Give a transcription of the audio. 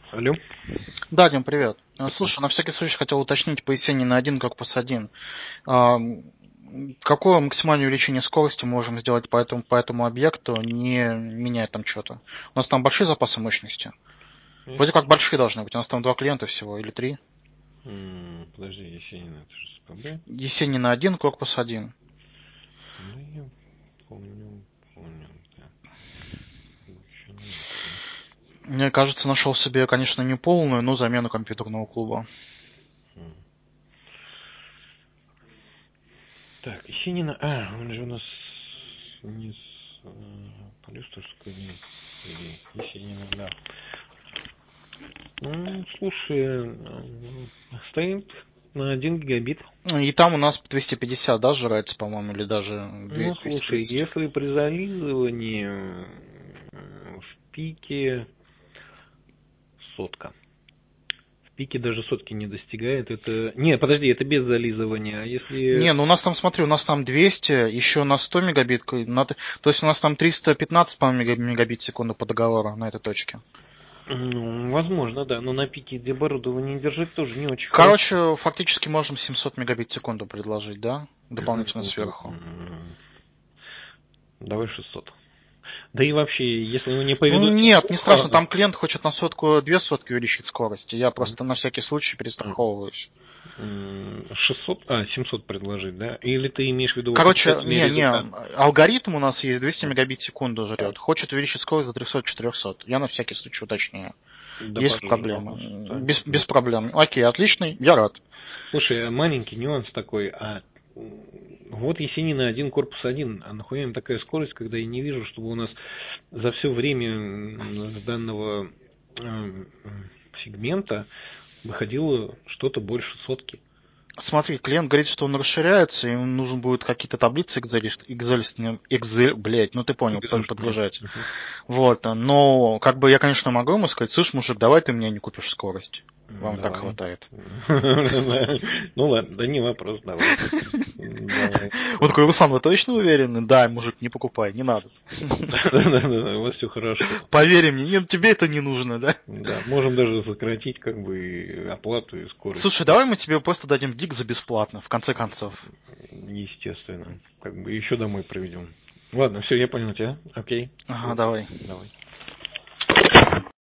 Алло. Да, Дим, привет. Слушай, на всякий случай хотел уточнить по Есенина на 1 корпус 1. Какое максимальное увеличение скорости можем сделать по этому объекту, не меняя там что-то? У нас там большие запасы мощности? Вроде как большие должны быть. У нас там 2 клиента всего или 3. Подожди, Есенин, это же СПБ. Есенина на 1 корпус 1. Да я помню, да. Мне кажется, нашел себе, конечно, не полную, но замену компьютерного клуба. Так, Есенина. Он же у нас не с Полюстовской, нет. Или Есенина, да. Слушай, стоит на 1 гигабит. И там у нас 250, да, жрается, по-моему, или даже Слушай, 230. если при зализывании в пике сотка. В пике даже сотки не достигает. Это. Не, подожди, это без зализывания. А если. Не, ну у нас там, смотри, у нас там 200, еще на 100 мегабит, то есть у нас там 315, по-моему, мегабит в секунду по договору на этой точке. Возможно, да, но на пике оборудование держать тоже не очень хорошо. Короче, фактически можем 700 мегабит в секунду предложить, да? Дополнительно сверху. Давай 600. Да и вообще, если вы не Ну поведут нет, не страшно, неплохо. там клиент хочет на сотку, 2 сотки увеличить скорость. Я просто на всякий случай перестраховываюсь. 600, 700 предложить, да? Или ты имеешь в виду в Короче, окончательный не, результат? алгоритм у нас есть 200 мегабит в секунду жрет. Хочет увеличить скорость до 300-400. Я на всякий случай уточняю. Да, Есть проблемы? пожалуйста. Без проблем. Окей, отличный, я рад. Слушай, маленький нюанс такой, вот Есенина 1 корпус 1, а нахуя им такая скорость, когда я не вижу, чтобы у нас за все время с данного сегмента выходило что-то больше сотки. Смотри, клиент говорит, что он расширяется, и ему нужно будет какие-то таблицы Excel, блядь, ну ты понял, подгружать. Вот, но как бы я, конечно, могу ему сказать, слышь, мужик, давай ты мне не купишь скорость. Вам и так Давай. хватает. Ну ладно, да не вопрос, давай. Давай. Он такой, Руслан, вы точно уверены? Да, мужик, не покупай, не надо. Да, у вас все хорошо. Поверь мне, нет, тебе это не нужно, да? Да, можем даже сократить как бы и оплату и скорость. Слушай, давай мы тебе просто дадим гиг за бесплатно, в конце концов. Естественно. Как бы еще домой проведем. Ладно, все, я понял тебя. Окей. Ага, Все, давай. давай.